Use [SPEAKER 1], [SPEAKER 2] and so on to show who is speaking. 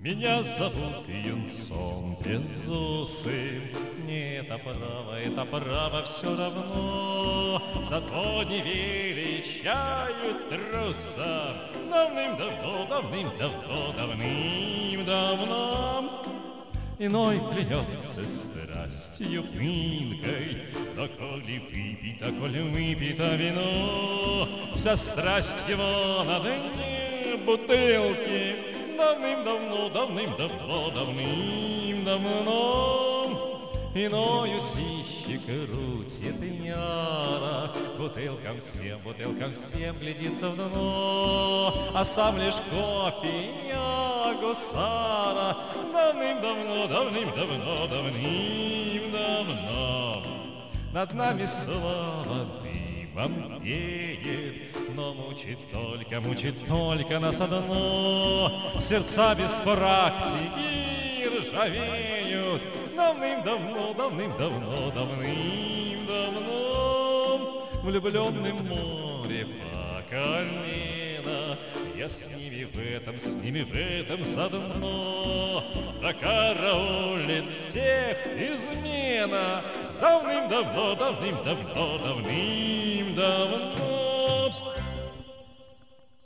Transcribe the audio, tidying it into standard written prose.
[SPEAKER 1] Меня зовут юнцом безусым. Не это право все равно. Зато не величают труса. Давным-давно, давным-давно, давным-давно. Иной клянется страстью пылкой, да коли выпито вино, вся страсть его на дне бутылки. Давным-давно, давным-давно, давным-давно. Иною сыщик крутит яро, бутылкам всем глядится в дно, а сам лишь копия гусара. Давным-давно, давным-давно, давным-давно. Над нами слава дымом веет, но мучит только нас одно. Сердца без практики ржавеют. Давным-давно, давным-давно, давным-давно. Влюбленный в море по колено, я с ними в этом заодно. Да караулит всех измена. Давным-давно, давным-давно, давным-давно.